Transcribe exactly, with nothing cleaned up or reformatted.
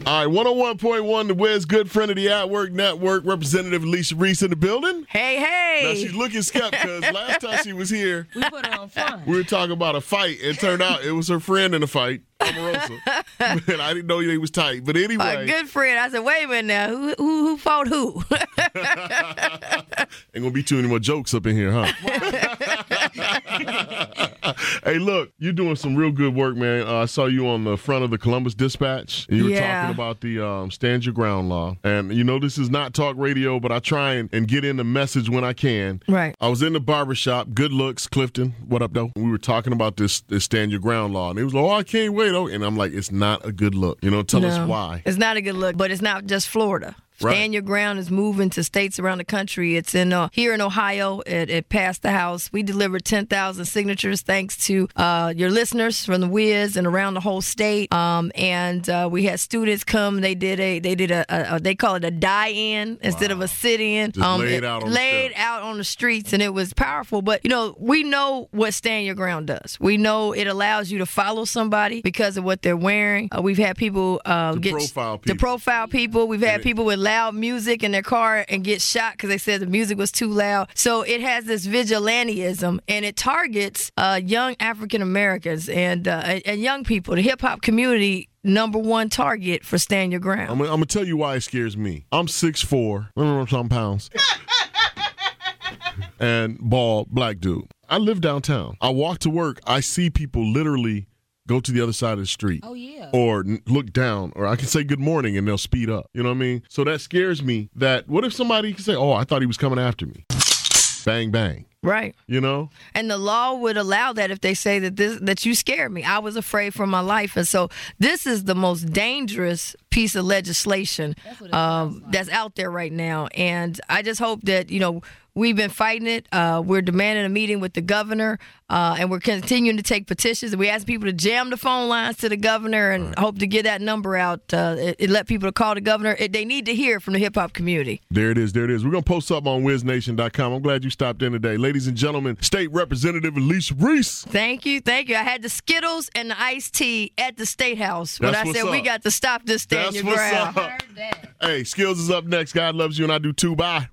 All right, one oh one point one, the Wiz, good friend of the At Work Network, Representative Alicia Reese in the building. Hey, hey. Now, she's looking skeptical because last time she was here, we put her on front. We were talking about a fight. It turned out it was her friend in the fight, Omarosa. And I didn't know they was tight. But anyway. A good friend. I said, wait a minute now. Who who, who fought who? Ain't going to be too many more jokes up in here, huh? Hey, look, you're doing some real good work, man. Uh, I saw you on the front of the Columbus Dispatch. And you were yeah. talking about the um, Stand Your Ground law. And, you know, this is not talk radio, but I try and, and get in the message when I can. Right. I was in the barbershop, good looks, Clifton. What up, though? We were talking about this, this Stand Your Ground law. And he was like, oh, I can't wait. Oh. And I'm like, it's not a good look. You know, tell no, us why. It's not a good look, but it's not just Florida. Right. Stand Your Ground is moving to states around the country. It's in uh, here in Ohio. It, it passed the House. We delivered ten thousand signatures thanks to uh, your listeners from the Wiz and around the whole state. Um, and uh, we had students come. They did a they did a, a, a they call it a die-in instead wow. of a sit-in. Just um, laid out on laid the out on the streets, and it was powerful. But you know, we know what Stand Your Ground does. We know it allows you to follow somebody because of what they're wearing. Uh, we've had people uh, to get profile people. to profile people. We've had and people with loud music in their car and get shot because they said the music was too loud. So it has this vigilantism, and it targets uh, young African Americans and uh, and young people. The hip hop community, number one target for Stand Your Ground. I'm, I'm gonna tell you why it scares me. I'm six foot four, some pounds, and bald black dude. I live downtown. I walk to work. I see people literally go to the other side of the street. Oh, yeah. Or n- look down, or I can say good morning and they'll speed up. You know what I mean? So that scares me that what if somebody can say, oh, I thought he was coming after me. Bang, bang. Right. You know? And the law would allow that if they say that this that you scared me. I was afraid for my life. And so this is the most dangerous piece of legislation that's, um, like. that's out there right now. And I just hope that, you know, we've been fighting it. Uh, we're demanding a meeting with the governor, uh, and we're continuing to take petitions. And we ask people to jam the phone lines to the governor and right. hope to get that number out. Uh, it, it let people call the governor. It, they need to hear from the hip-hop community. There it is. There it is. We're going to post something on wiz nation dot com. I'm glad you stopped in today. Ladies and gentlemen, State Representative Alicia Reese. Thank you. Thank you. I had the Skittles and the iced tea at the State House when That's I said up. we got to stop this Stand Your Ground. Hey, Skills is up next. God loves you, and I do too. Bye.